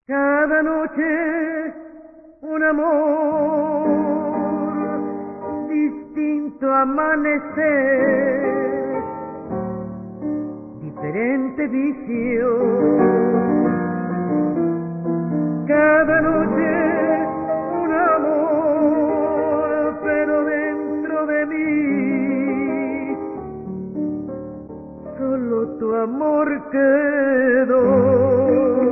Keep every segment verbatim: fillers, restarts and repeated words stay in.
Cada noche un amor, distinto amanecer, diferente vicio. Cada noche un amor, pero dentro de mí solo tu amor quedó.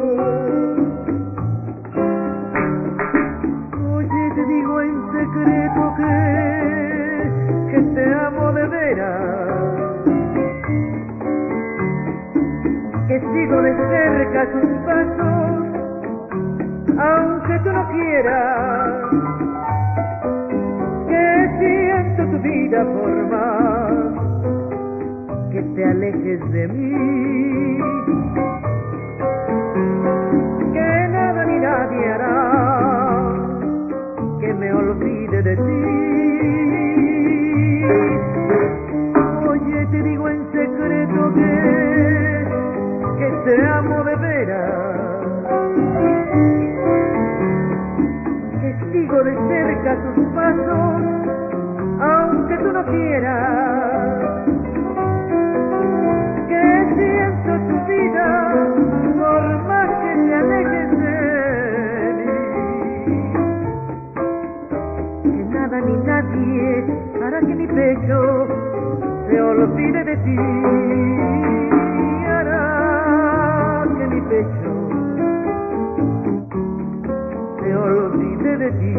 Te digo en secreto que, que te amo de veras, que sigo de cerca tus pasos, aunque tú no quieras, que siento tu vida por más que te alejes de mí, que nada ni nadie hará que me olvide de ti. Oye, te digo en secreto que, que te amo de veras, que sigo de cerca tus pasos, aunque tú no quieras, que siento tu vida por más que te alejes de ni nadie hará que mi pecho se olvide de ti, hará que mi pecho se olvide de ti.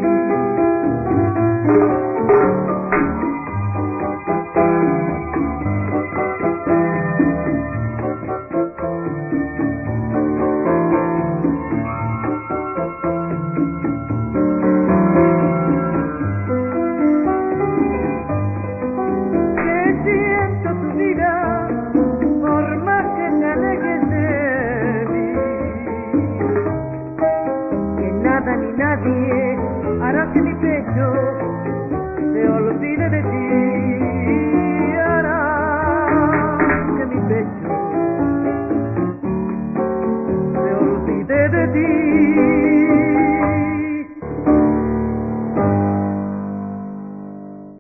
Nadie hará que mi pecho se olvide de ti, hará que mi pecho se olvide de ti.